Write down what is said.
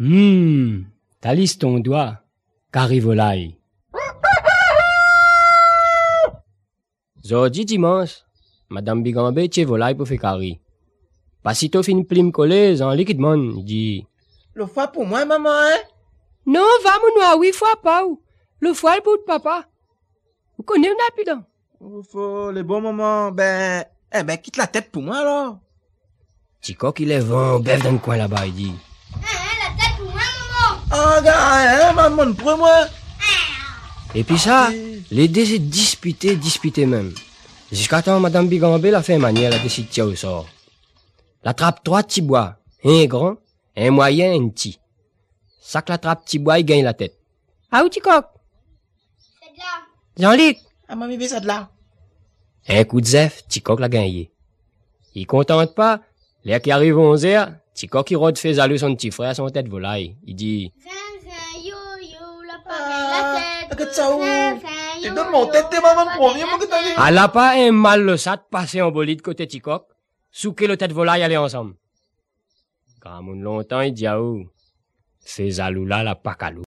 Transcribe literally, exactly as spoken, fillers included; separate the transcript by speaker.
Speaker 1: Hum, t'as lisse ton doigt, carré volaille. Zodi dimanche, Madame Bigambé tient volaille pour faire carré. Pas si t'as fin plim collé, en liquidement, il dit.
Speaker 2: Le foie pour moi, maman, hein?
Speaker 3: Non, va mon noir, oui, fois pas ou. Le foie le bout de papa. Vous connaissez un apidon?
Speaker 2: Faut les bons moments, ben, eh ben, quitte la tête pour moi, alors.
Speaker 1: Ticoc, il est vent, bœuf dans le coin là-bas, il dit.
Speaker 4: La tête pour moi, maman.
Speaker 2: Ah, gars, hein, maman, pour moi.
Speaker 1: Et puis ça, les deux se disputaient, disputaient même. Jusqu'à temps, Madame Bigambé l'a fait manière, elle a décidé de tirer au sort. La trappe trois petits bois, un grand, un moyen, un petit. Ça que la trappe petit bois, il gagne la tête.
Speaker 3: Ah, où tu coques?
Speaker 4: C'est de là.
Speaker 3: Jean-Luc.
Speaker 2: Ah, maman, il ça de là.
Speaker 1: Un coup de zef, Ticoc l'a gagné. Il contente pas, l'air qui arrive aux onze heures, Ticoc il rôde fait saluer son petit frère son tête volaille. Il dit,
Speaker 4: Zin, yo, yo, la
Speaker 2: Ah,
Speaker 4: la tête.
Speaker 2: que ça, ou.
Speaker 4: Zin, zin,
Speaker 2: Tu
Speaker 4: yo,
Speaker 2: donnes mon
Speaker 4: yo,
Speaker 2: tête,
Speaker 4: la
Speaker 2: maman,
Speaker 4: tête.
Speaker 2: premier, moi, que t'as dit.
Speaker 1: elle a pas un mal le sat passé en bolide côté Ticoc, sous que le tête volaille aller ensemble. Quand mon longtemps, il dit, ah, ou, fait zaloula la pacalou.